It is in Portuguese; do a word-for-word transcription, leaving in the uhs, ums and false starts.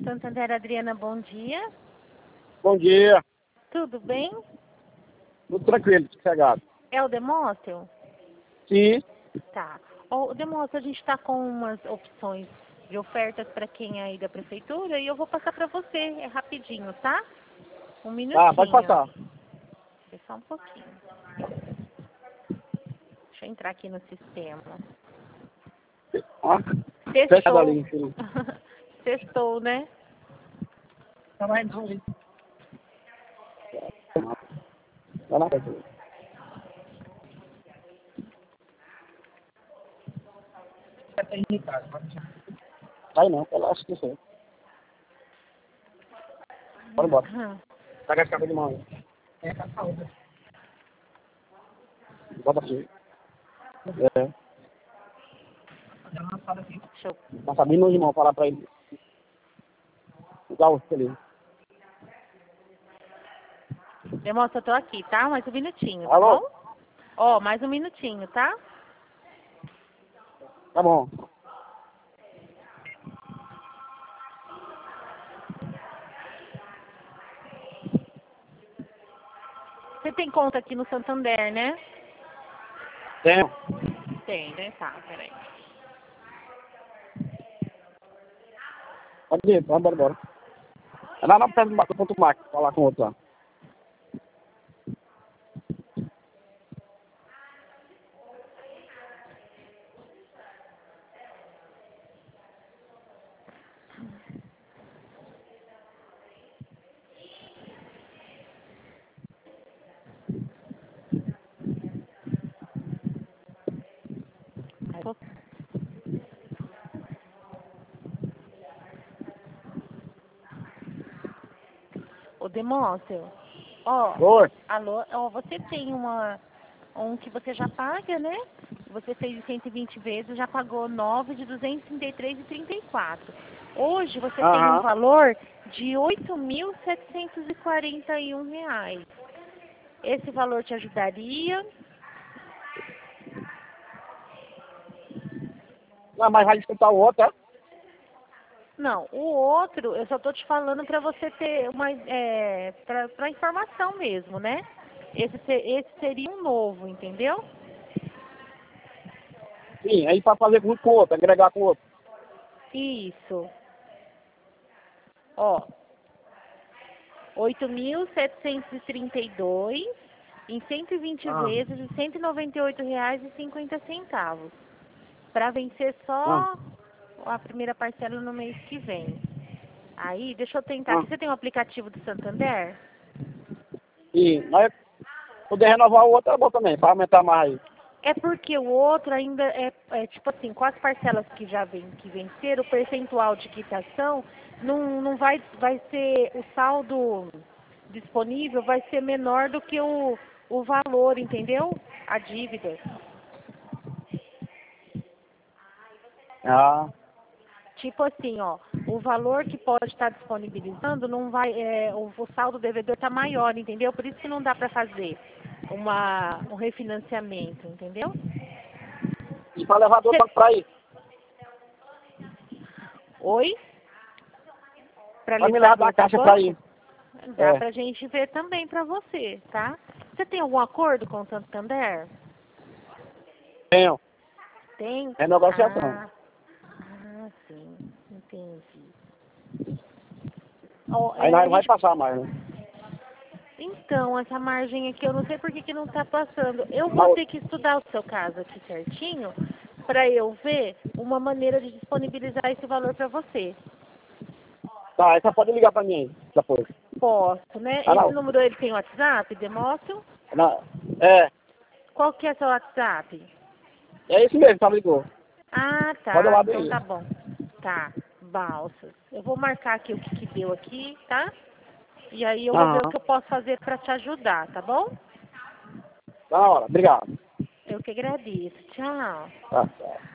Santander, Adriana, bom dia. Bom dia. Tudo bem? Tudo tranquilo, sossegado. É o Demóstenes? Sim. Tá. Ó, o Demóstenes, a gente está com umas opções de ofertas para quem é aí da prefeitura e eu vou passar para você, é rapidinho, tá? Um minutinho. Ah, pode passar. É só um pouquinho. Deixa eu entrar aqui no sistema. Ah, Testou. fechado ali, filho. Testou, né? Tá lá então ali. Vai lá, filho. Vai não, ela acha que sei. Bora, bora. Hum. Pega as capas de mão. É, tá saúde. Bota aqui. É. Deixa eu... Passa bem longe de mão, falar pra ele. Igual ele. Demonstra, eu tô aqui, tá? Mais um minutinho, tá Alô? bom? Ó, mais um minutinho, tá? Tá bom. Você tem conta aqui no Santander, né? Tenho. Tem, né? Tá, peraí. Pode ir, vamos embora, bora. É lá na perto do do ponto Mac, falar com o outro lá. Ô, Demócio, ó, Oi. alô, ó, você tem uma, um que você já paga, né? Você fez em cento e vinte vezes, já pagou nove de duzentos e trinta e três e trinta e quatro. Hoje você tem um Aham. valor de oito mil setecentos e quarenta e um reais. Esse valor te ajudaria? Não, mas vai escutar o outro, é? Não, o outro, eu só tô te falando para você ter uma, é, para informação mesmo, né? Esse, se- esse seria um novo, entendeu? Sim, aí pra fazer junto com o outro, agregar com o outro. Isso. Ó, oito mil setecentos e trinta e dois em cento e vinte Ah. vezes de cento e noventa e oito reais e cinquenta centavos. Para vencer Ah. só a primeira parcela no mês que vem. Aí, deixa eu tentar Ah. aqui. Você tem o aplicativo do Santander? E nós poder renovar o outro é bom também, para aumentar mais aí. É porque o outro ainda é, é tipo assim, com as parcelas que já vem, que venceram, o percentual de quitação não, não vai, vai ser, o saldo disponível vai ser menor do que o, o valor, entendeu? A dívida. Ah. Tipo assim, ó, o valor que pode estar disponibilizando não vai, é, o, o saldo devedor está maior, entendeu? Por isso que não dá para fazer uma, um refinanciamento, entendeu? E para levar do Cê, outro para aí. oi? Para Vai me levar livrar do da outro caixa para aí. banco? Dá É. pra gente ver também pra você, tá? Você tem algum acordo com o Santander? Tenho. Tem? É negociação. Ah, ah sim, entendi. Ó, Aí é, nós a não vai gente... passar mais, né? Então, essa margem aqui, eu não sei por que que não tá passando. Eu Na vou outra. ter que estudar o seu caso aqui certinho pra eu ver uma maneira de disponibilizar esse valor pra você. Tá, aí você pode ligar para mim aí, depois. Posso, né? Ah, Esse não. número, ele tem WhatsApp, Demócio? Na... É. Qual que é seu WhatsApp? É isso mesmo, tá ligou. Ah, Pode tá. lá Então daí. tá bom. Tá. Balsas. Eu vou marcar aqui o que, que deu aqui, tá? E aí eu vou ver o Aham. que eu posso fazer pra te ajudar, tá bom? Da hora. Obrigado. Eu que agradeço. Tchau. Tá, tá.